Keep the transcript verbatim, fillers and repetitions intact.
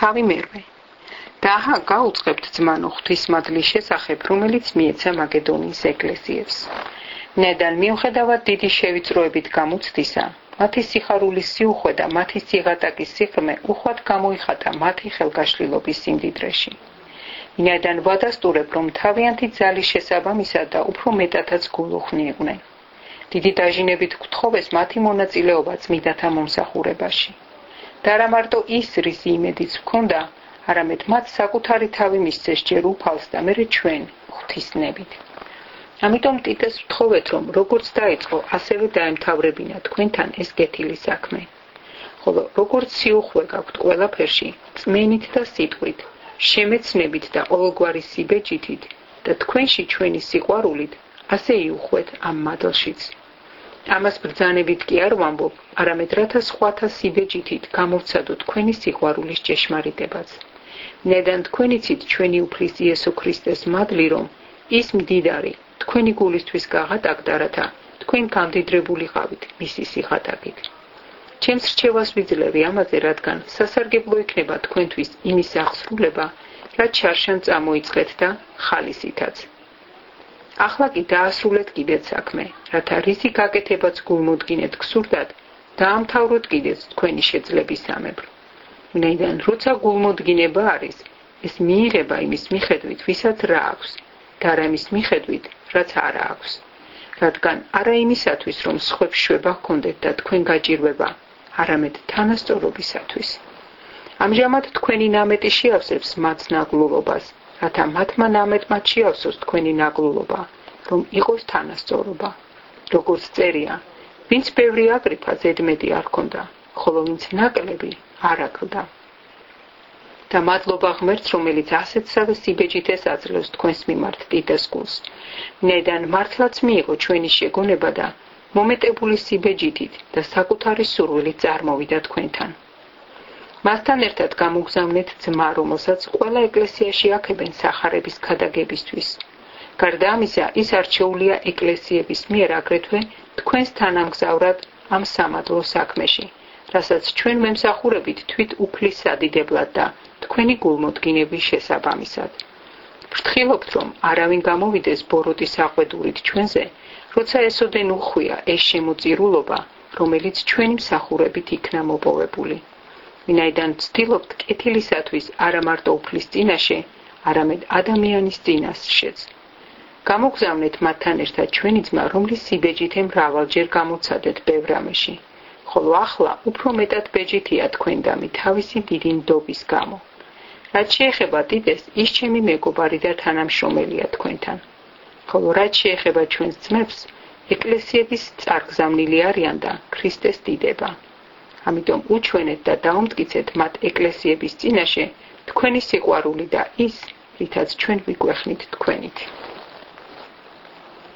თავი მერვე. და აჰა გაუწყებთ ძმანო ღვთისმადლის შესახებ, რომელიც მიეცა მაკედონიის ეკლესიებს. ნედან მიუხედავად დიდი შევიწროებით გამოცდისა, მათი სიხარულის სიუხვე და მათი სიღატაკის სიღრმე უხვად გამოიხატა მათი ხელგაშლილობის სიმდიდრეში. ვინაიდან ვადასტურებ, რომ თავიანთი ძალის შესაბამისად და უფრო მეტადაც გულუხნიებდნენ. დიდი დაჟინებით გთხოვეს მათი მონაწილეობა წმიდათა მომსახურებაში. და არა მარტო ის, რის იმედიც ჰქონდა, არამედ მათ საკუთარი თავი მისცეს ჯერ უფალს და მერე ჩვენ ღვთისნებით. ამიტომ ტიტეს ვთხოვეთ, რომ როგორც დაიწყო, ასევე დაემთავრებინა თქვენთან ეს კეთილი საქმე. ხოლო როგორც სიუხვე გაქვთ ყველაფერში, წმენით და სიტყვით, შემეცნებით და ყოველგვარი სიბეჭითით და თქვენში ჩვენი სიყვარულით, ასე იუხვეთ ამ მადლშიც. ამას ბრძანებით კი არ ვამბობ, არამედ რათა სხვათა სიბეჭითით გამოვცადოთ თქვენი სიყვარულის ჭეშმარიტებაც. ნედან თქვენ იცით ჩვენი უფლის იესო ქრისტეს მადლი, რომ ის მდიდარი თქვენი გულისთვის გაღატაკდა, რათა თქვენ გამდიდრებულიყავით მისი სიხატაკით. ჩემს რჩევას ვიძლევი ამაზე, რადგან სასარგებლო იქნება თქვენთვის იმის აღსრულება, რაც შარშან წამოიწყეთ და ხალისითაც. ახლა კი დაასრულეთ კიდეც საქმე, რათა რისი გაკეთებაც გულმოდგინეთ გსურდათ, დაამთავროთ კიდეც თქვენი შეძლებისამებრ. ვინაიდან როცა გულმოდგინება არის, ეს მიიღება იმის მიხედვით, ვისაც რა აქვს, და არა იმის მიხედვით, რაც არ აქვს. რადგან არა იმისათვის, რომ სხვებს შვება ჰქონდეთ და თქვენ გაჭირვება, არამედ თანასწორობისათვის. ამჟამად თქვენი ნამეტი შეავსებს მათ ნაგლულობას, რათა მათმა ნამეტმა შეავსოს თქვენი ნაგლულობა, რომ იყოს თანასწორობა. როგორც წერია, ვინც ბევრი აკრიფა, ზედმეტი არ ჰქონდა, ხოლო ვინც ნაკლები არ აკლდა. და მადლობა ღმერთს, რომელიც ასეთსავე სიბეჭით ესაძლევს თქვენს მიმართ ტიტეს გულს. ნედან მართლაც მიიღო ჩვენი შეგონება და მომეტებული სიბეჭითით და საკუთარი სურვილით წარმოვიდა თქვენთან. მასთან ერთად გამოგზავნეთ ძმა, რომელსაც ყველა ეკლესიაში აქებენ სახარების ქადაგებისთვის. გარდა ამისა, ის არჩეულია ეკლესიების მიერ აგრეთვე თქვენს თანამგზავრად ამ სამადლო საქმეში, რასაც ჩვენ ვემსახურებით თვით უფლის სადიდებლად და თქვენი გულმოდგინების შესაბამისად. ვფრთხილობთ, რომ არავინ გამოვიდეს ბოროტის აყვედურით ჩვენზე, როცა ესოდენ უხვია ეს შემოწირულობა, რომელიც ჩვენი მსახურებით იქნა მოპოვებული. ვინაიდან ვცდილობთ კეთილისათვის არა მარტო უფლის წინაშე, არამედ ადამიანის წინაშეც. გამოგზავნეთ მათთან ერთად ჩვენი ძმა, რომლის სიბეჭით მრავალჯერ გამოცადეთ ბევრ რამეში, ხოლო ახლა უფრო მეტად ბეჭითია თქვენდამი თავისი დიდი ნდობის გამო. რაც შეეხება ტიტეს, ის ჩემი მეგობარი და თანამშრომელია თქვენთან. ხოლო რაც შეეხება ჩვენს ძმებს, ეკლესიების წარგზავნილი არიან და ქრისტეს დიდება. ამიტომ უჩვენეთ და დაუმტკიცეთ მათ ეკლესიების წინაშე თქვენი სიყვარული და ის, რითაც ჩვენ ვიგვეხნით თქვენით.